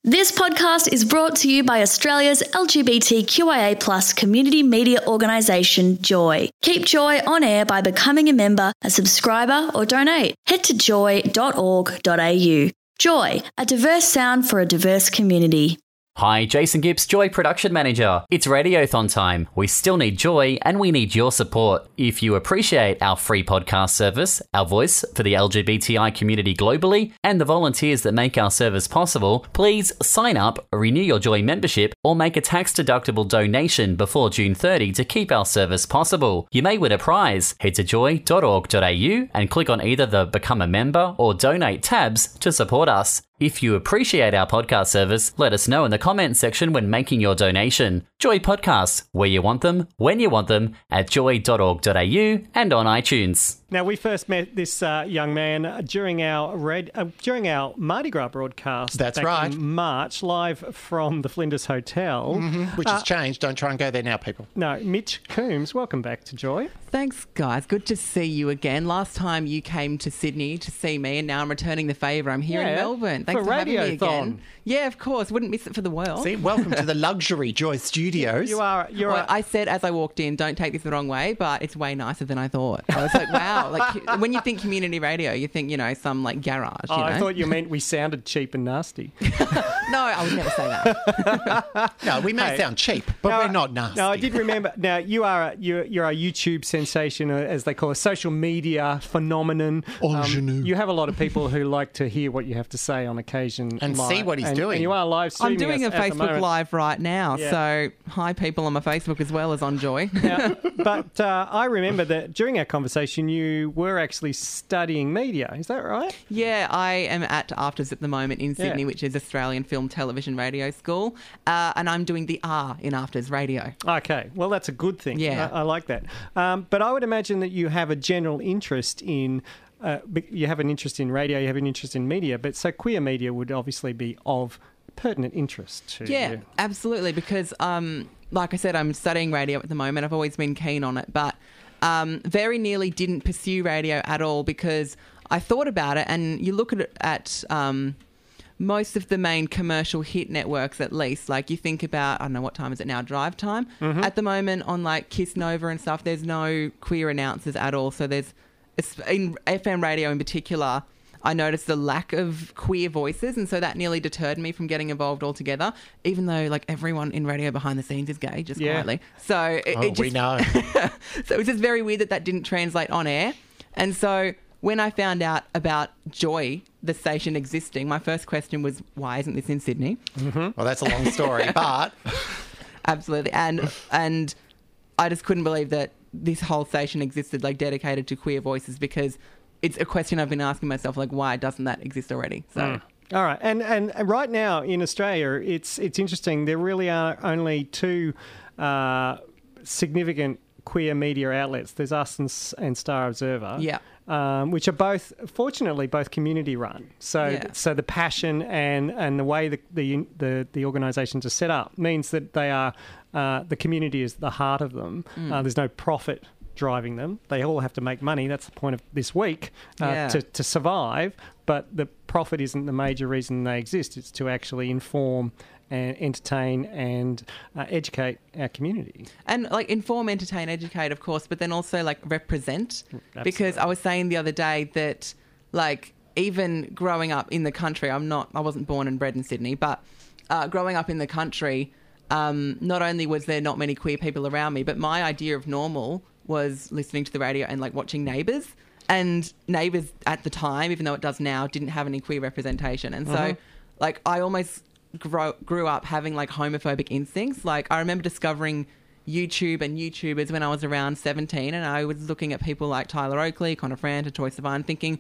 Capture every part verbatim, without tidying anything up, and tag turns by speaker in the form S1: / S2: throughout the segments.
S1: This podcast is brought to you by Australia's L G B T Q I A plus community media organisation, Joy. Keep Joy on air by becoming a member, a subscriber or donate. Head to joy dot org dot a u. Joy, a diverse sound for a diverse community.
S2: Hi, Jason Gibbs, Joy Production Manager. It's Radiothon time. We still need Joy and we need your support. If you appreciate our free podcast service, our voice for the L G B T I community globally, and the volunteers that make our service possible, please sign up, renew your Joy membership, or make a tax-deductible donation before June thirtieth to keep our service possible. You may win a prize. Head to joy dot org dot a u and click on either the Become a Member or Donate tabs to support us. If you appreciate our podcast service, let us know in the comments section when making your donation. Joy Podcasts, where you want them, when you want them, at joy dot org dot a u and on iTunes.
S3: Now, we first met this uh, young man during our red, uh, during our Mardi Gras broadcast.
S4: That's
S3: back
S4: right.
S3: in March, live from the Flinders Hotel.
S4: Mm-hmm. Which
S3: Uh,
S4: has changed. Don't try and go there now, people.
S3: No, Mitch Coombs, welcome back to Joy.
S5: Thanks, guys. Good to see you again. Last time you came to Sydney to see me, and now I'm returning the favour. I'm here
S3: Yeah,
S5: in Melbourne. Thanks
S3: for
S5: for, having me
S3: Radiothon.
S5: again. Yeah, of course. Wouldn't miss it for the world.
S4: See, welcome to the luxury Joy Studios.
S3: You are, you're
S5: Well,
S3: a,
S5: I said as I walked in, don't take this the wrong way, but it's way nicer than I thought. I was like, wow. Like when you think community radio, you think, you know, some like garage.
S3: oh,
S5: you know?
S3: I thought you meant we sounded cheap and nasty.
S5: No, I would never say that.
S4: No, we may
S3: Hey.
S4: sound cheap, but
S3: No,
S4: we're not nasty.
S3: No, I did remember. Now, you are a, you're, you're a YouTube sensation, uh, as they call it, social media phenomenon. Um,
S4: Ingenue.
S3: you have a lot of people who like to hear what you have to say on occasion.
S4: And
S3: live.
S4: see what he's
S3: And-
S4: doing.
S3: And you are live
S5: I'm
S3: streaming
S5: doing a
S3: us at the
S5: Facebook
S3: moment.
S5: Live right now.
S3: Yeah.
S5: So hi, people on my Facebook as well as on Joy.
S3: Now, but uh, I remember that during our conversation, you were actually studying media. Is that right?
S5: Yeah, I am at AFTRS at the moment in Sydney,
S3: Yeah.
S5: which is Australian Film Television Radio School, uh, and I'm doing the R in AFTRS Radio.
S3: Okay, well, that's a good thing.
S5: Yeah.
S3: I, I like that. Um, but I would imagine that you have a general interest in. Uh, you have an interest in radio. You have an interest in media. But so queer media would obviously be of pertinent interest to
S5: Yeah,
S3: you.
S5: absolutely, because um, like I said, I'm studying radio at the moment. I've always been keen on it, but um, very nearly didn't pursue radio at all because I thought about it, and you look at it at um, most of the main commercial hit networks, at least. Like you think about, I don't know, what time is it now? Drive time.
S3: Mm-hmm.
S5: At the moment on like Kiss Nova and stuff, there's no queer announcers at all. So there's, in F M radio in particular, I noticed the lack of queer voices, and so that nearly deterred me from getting involved altogether, even though like everyone in radio behind the scenes is gay, just
S3: Yeah.
S5: quietly. So it,
S4: Oh,
S5: it just,
S4: we know.
S5: so it was just very weird that that didn't translate on air. And so when I found out about Joy, the station existing, my first question was, why isn't this in Sydney?
S4: Well, that's a long story, but
S5: Absolutely. And and I just couldn't believe that this whole station existed, like dedicated to queer voices, because it's a question I've been asking myself, like, why doesn't that exist already? So
S3: All right, and and right now in Australia, it's it's interesting. There really are only two uh, significant queer media outlets. There's us and, S- and Star Observer.
S5: Yeah.
S3: Um, which are both, fortunately, both community run. So,
S5: Yeah.
S3: so the passion and, and the way the the the, the organisations are set up means that they are uh, the community is the heart of them. Uh, there's no profit driving them. They all have to make money. That's the point of this week uh,
S5: Yeah.
S3: to to survive. But the profit isn't the major reason they exist. It's to actually inform and entertain and uh, educate our community.
S5: And like inform, entertain, educate, of course, but then also like represent. Because I was saying the other day that like even growing up in the country, I'm not, I wasn't born and bred in Sydney, but uh, growing up in the country, um, not only was there not many queer people around me, but my idea of normal was listening to the radio and like watching Neighbours. And Neighbours at the time, even though it does now, didn't have any queer representation. And so like I almost Grow, grew up having like homophobic instincts. Like I remember discovering YouTube and YouTubers when I was around seventeen, and I was looking at people like Tyler Oakley, Connor Franta, Troy Sivan, thinking,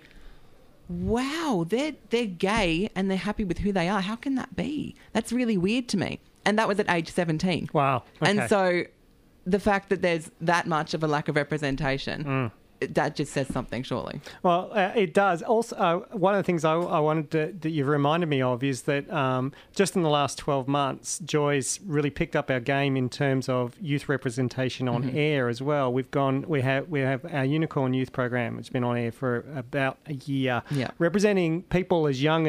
S5: wow, they're they're gay and they're happy with who they are. How can that be? That's really weird to me. And that was at age seventeen.
S3: Wow. Okay.
S5: And so the fact that there's that much of a lack of representation, that just says something, surely.
S3: Well, uh, it does. Also, uh, one of the things I, I wanted to, that you've reminded me of is that um, just in the last twelve months, Joy's really picked up our game in terms of youth representation on
S5: Mm-hmm.
S3: air as well. We've gone, we have, we have our Unicorn Youth Program, which has been on air for about a year,
S5: Yeah.
S3: representing people as young as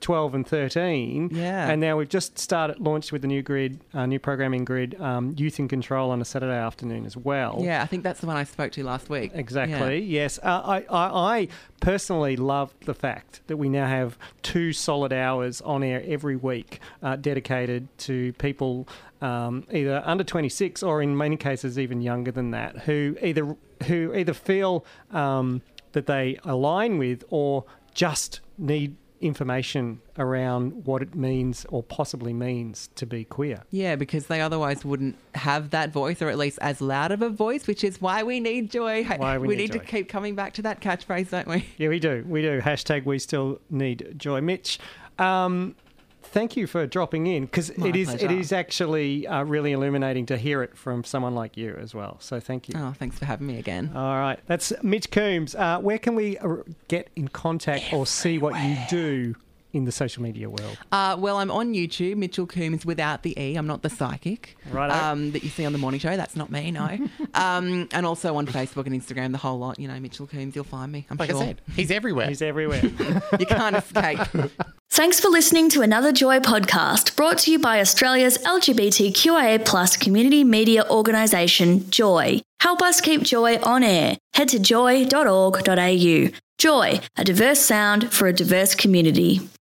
S3: twelve and thirteen.
S5: Yeah.
S3: And now we've just started, launched with the new grid, uh, new programming grid, um, Youth in Control on a Saturday afternoon as well.
S5: Yeah, I think that's the one I spoke to last week.
S3: Exactly,
S5: Yeah.
S3: yes. Uh, I, I, I personally love the fact that we now have two solid hours on air every week uh, dedicated to people um, either under twenty-six or in many cases even younger than that, who either who either feel um, that they align with or just need information around what it means or possibly means to be queer.
S5: Yeah, because they otherwise wouldn't have that voice, or at least as loud of a voice, which is why we need Joy.
S3: Why we need
S5: need
S3: Joy.
S5: to keep coming back to that catchphrase, don't we?
S3: Yeah, we do. We do. Hashtag we still need Joy. Mitch, um, thank you for dropping in, because
S5: My
S3: it is it
S5: pleasure.
S3: is actually uh, really illuminating to hear it from someone like you as well. So thank you.
S5: Oh, thanks for having me again.
S3: All right. That's Mitch Coombs. Uh, where can we uh, get in contact or see what you do in the social media world?
S5: Uh, well, I'm on YouTube, Mitchell Coombs without the E. I'm not the psychic
S3: Righto.
S5: um, that you see on the morning show. That's not me, no. um, and also on Facebook and Instagram, the whole lot. You know, Mitchell Coombs, you'll find me. I'm
S4: Like
S5: sure.
S4: I said, he's everywhere.
S3: He's everywhere.
S5: You can't escape.
S1: Thanks for listening to another Joy podcast brought to you by Australia's L G B T Q I A plus community media organisation, Joy. Help us keep Joy on air. Head to joy dot org dot a u. Joy, a diverse sound for a diverse community.